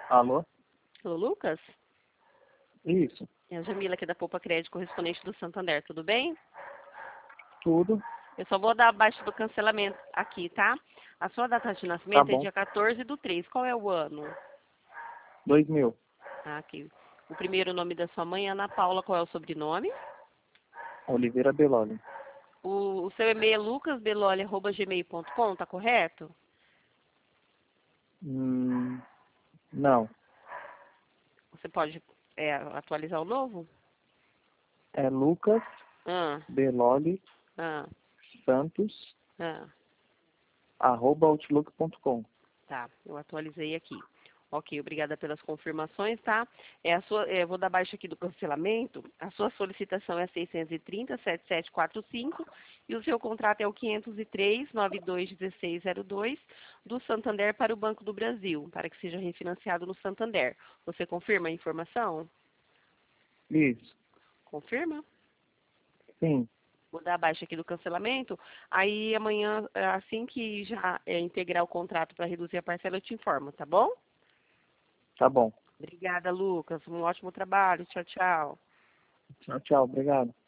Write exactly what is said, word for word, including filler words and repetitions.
Alô? Alô, Lucas? Isso. É a Jamila aqui da Poupa Crédito, correspondente do Santander, tudo bem? Tudo. Eu só vou dar abaixo do cancelamento aqui, tá? A sua data de Tá nascimento é bom. dia quatorze do três. Qual é o ano? Dois mil. Ah, aqui. O primeiro nome da sua mãe é Ana Paula. Qual é o sobrenome? Oliveira Beloli. O, o seu e-mail é lucasbeloli arroba gmail ponto com, tá correto? Hum, não. Você pode é, atualizar o novo? É Lucas Ah, Beloli ah, Santos, ah. arroba outlook ponto com. Tá, eu atualizei aqui. Ok, obrigada pelas confirmações, tá? É a sua, é, eu vou dar baixa aqui do cancelamento. A sua solicitação é seiscentos e trinta, setenta e sete quarenta e cinco e o seu contrato é o quinhentos e três, noventa e dois, dezesseis zero dois do Santander para o Banco do Brasil, para que seja refinanciado no Santander. Você confirma a informação? Isso. Confirma? Sim. Vou dar baixa aqui do cancelamento. Aí amanhã, assim que já é, integrar o contrato para reduzir a parcela, eu te informo, tá bom? Tá bom. Obrigada, Lucas. Um ótimo trabalho. Tchau, tchau. Tchau, tchau. Obrigado.